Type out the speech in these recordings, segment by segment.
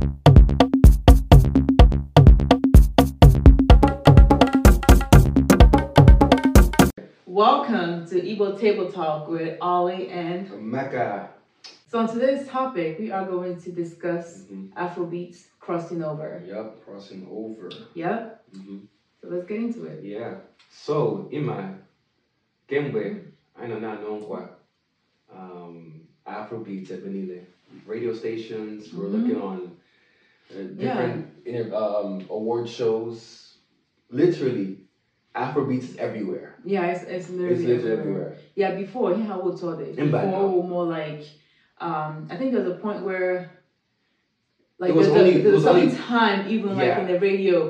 Welcome to Igbo Table Talk with Ollie and Mecca. So on today's topic, we are going to discuss Afrobeats crossing over. Yep, crossing over. Yep. So let's get into it. Yeah. So, Ima, Kembe, I know not known what Afrobeats at Benile. Radio stations, we're looking on different award shows. Literally, Afrobeats is everywhere. Yeah, it's literally everywhere. Yeah, before, he had what told it. Before, more like, I think there's a point where, like, there's some time, even like in the radio,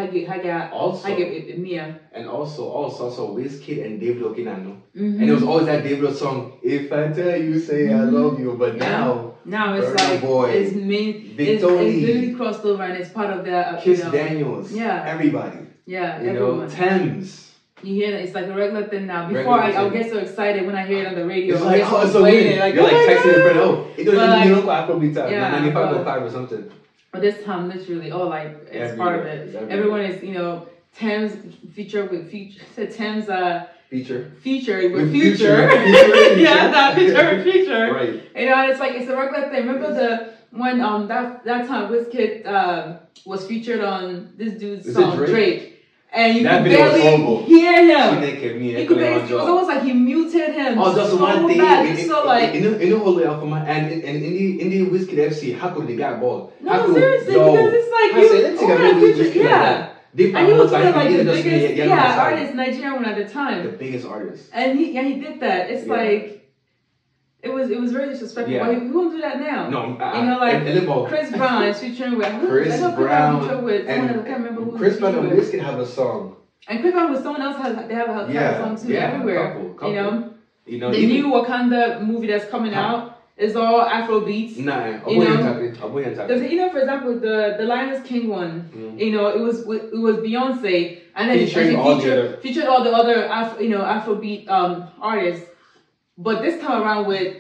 and also Wizkid and David Okinano. And it was always that David song, If I Tell You, Say I Love You. But now it's like, it's literally crossed over and it's part of that. Kiss Daniels. Yeah. Everybody. Yeah, you know, Thames. You hear that? It's like a regular thing now. Before, I'll get so excited when I hear it on the radio. It's like, oh, it's so weird. Like, you're like texting your friend, oh, you don't go Afrobeat time. 95.5 or something. But this time, literally, it's part of it. Everyone is, Thames featured with Future. Thames featured with Future. Yeah, that feature with Future. Right. And it's like, it's a regular thing. Remember when that time Wizkid was featured on this dude's song, Drake. And you could barely hear him. It was almost like he muted him. Oh, that's so one thing. Bad. So like, in the whole way of and in the Wizkid FC, how could they get ball? No, seriously, because it's like yeah. And he was one of like the biggest artist, Nigerian one at the time. The biggest artist. And he did that. It's like. It was very disrespectful. Yeah. Why won't do that now? No, like Chris Brown is featuring with Chris Brown and I can't remember who. Chris Brown and Wizkid have a song. And Chris Brown with someone else they have a song too everywhere. Couple. You know, the new Wakanda movie that's coming out is all Afro beats. Nah, for example, the Lioness King one. You know, it was Beyonce, and then she featured all the other Afrobeat artists. But this time around with,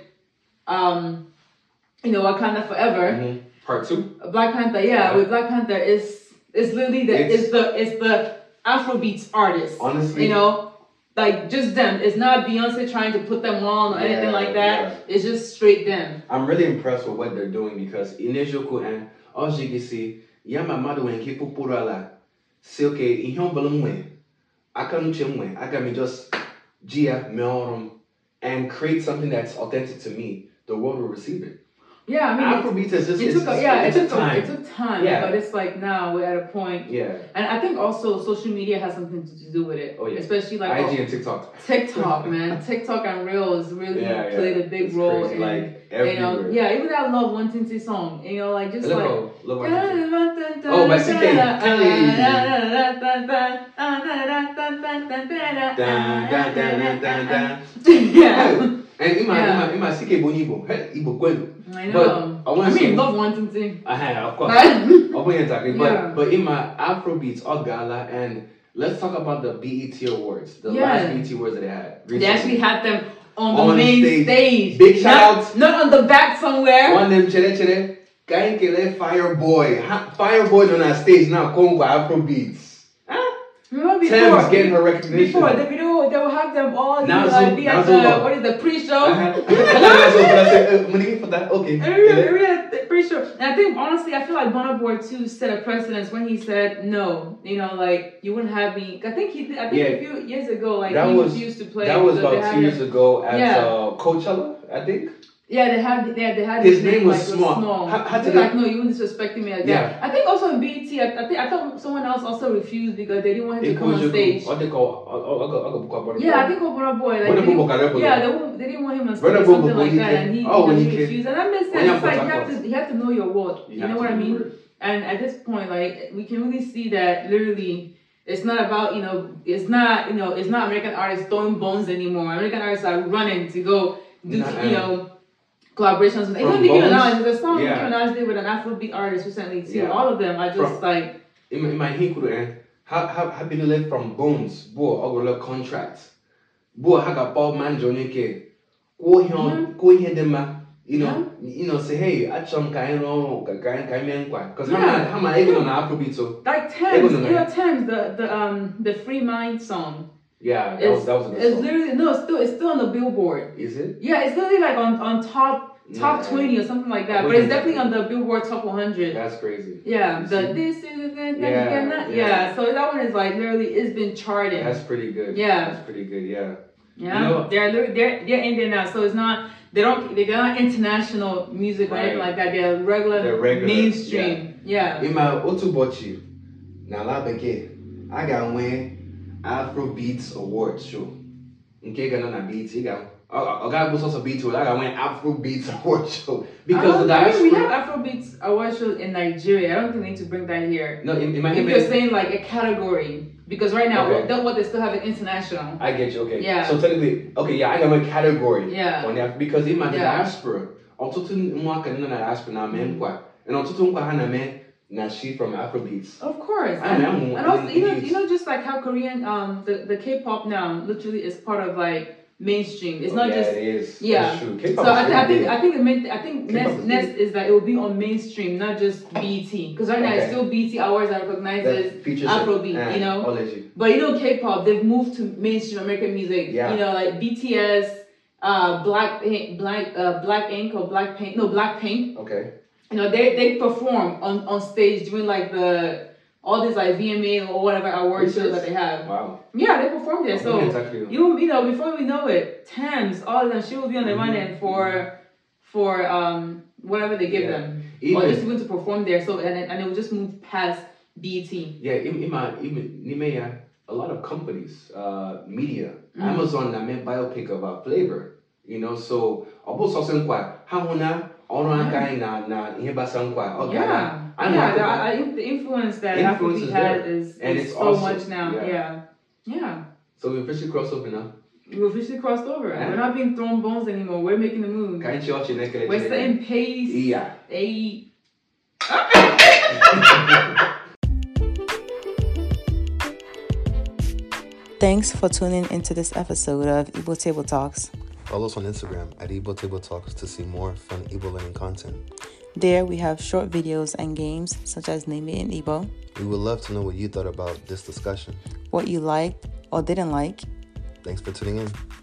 Wakanda Forever. Part 2. Black Panther, with Black Panther it's literally it's the Afrobeats artists. Honestly, like just them. It's not Beyonce trying to put them on or anything like that. Yeah. It's just straight them. I'm really impressed with what they're doing because initial and OGC, Yamamado and Kipu Purala, say okay, in Hon I can just Gia Meorum. And create something that's authentic to me, the world will receive it. Yeah, I mean, Afrobeats is just it took time. Yeah. But it's like now we're at a point. Yeah. And I think also social media has something to do with it. Oh yeah. Especially like IG and TikTok. TikTok, man. TikTok and Reels really played a big role crazy. in Like everywhere. Even that Love 120 song. Like just Love 120. Oh, by CK. Yeah. And in my CK Bonibo, Igbo Kwelu. I know. But Love 120. Of course. But in my Afrobeats, Gala, and let's talk about the BET Awards. The last BET Awards that they had. Recently. They actually had them on the main stage. Big shout out. Not on the back somewhere. On them chere. Kankele Fireboy. Fireboy on our stage now, Congo Afrobeats. Remember before? Thames getting her recognition. Before the video, they will have them all be at the pre-show. Money for that? Okay. The pre-show. And I think, honestly, I feel like Burna Boy too set a precedence when he said, no, like, you wouldn't have me. I think a few years ago, like, he refused to play. That was about 2 years ago at Coachella, I think. Yeah, they had his name was small. Like, no, you weren't disrespecting me like that. I think also in BET, I thought someone else also refused because they didn't want him to come on stage. What they call? I think Burna Boy. Like, they didn't want him on stage or something like that, and he refused. And that makes sense. It's like you have to know your worth. You know what I mean? And at this point, like, we can really see that literally. It's not about, it's not American artists throwing bones anymore. American artists are running to go do, collaborations. Even Nicki Minaj, there's a song Nicki Minaj did with an Afrobeat artist recently too. Yeah. All of them are just like. In my hikuru, how been live from Bones, Bo, Ogola contracts. Bo, Haga Paul Manjo Nike. Go here, them, say, hey, I chum kind of because how am I even on Afrobeat? So like Thames, Thames, the Free Mind song. Yeah, that was a good song. Literally it's still on the Billboard. Is it? Yeah, it's literally like on top 20 or something like that. But it's definitely on the Billboard Top 100. That's crazy. Yeah, this is the thing. Yeah. So that one is like literally it's been charted. That's pretty good. Yeah, that's pretty good. Yeah. Yeah, they're in there now. So it's not they're not international music or anything like that. They're regular mainstream. Yeah. In my Otubochi, now I got win Afrobeats Awards show. Okay, got on beats. I got most of beats. I got win Afrobeats Awards show because we have Afrobeats Awards show in Nigeria. I don't think we need to bring that here. No, in my if you're saying like a category. Because right now, what they still have it international. I get you, okay. Yeah. So technically, I got my category. Yeah. On that, because in my diaspora, now she from Afrobeats. Of course. And also, you know, just like how Korean, the K-pop now literally is part of like mainstream. It's not just. It is. Yeah. That's true. K-pop so I think next is that it will be on mainstream, not just BET. Because right now it's still BET Awards that recognizes Afrobeat, you know. But you know, K-pop, they've moved to mainstream American music. Yeah. You know, like BTS, Blackpink or Blackpink. No, Blackpink. Okay. You know, they perform on stage doing like all these like VMA or whatever award shows that they have. Wow. Yeah, they perform there. So you know, before we know it, Thames, all of them, she will be on the running for whatever they give them, or just even to perform there. So and it will just move past BET. Yeah, even a lot of companies, media, Amazon, I made biopic about Flavor. You know, so almost also the influence that Afrobeat has is so much now. Yeah. So we officially crossed over now. We officially crossed over. Yeah. We're not being thrown bones anymore. We're making the move. We're setting pace. Yeah. Thanks for tuning into this episode of Igbo Table Talks. Follow us on Instagram at Igbo Table Talks to see more fun Igbo learning content. There we have short videos and games such as Name It in Igbo. We would love to know what you thought about this discussion. What you liked or didn't like. Thanks for tuning in.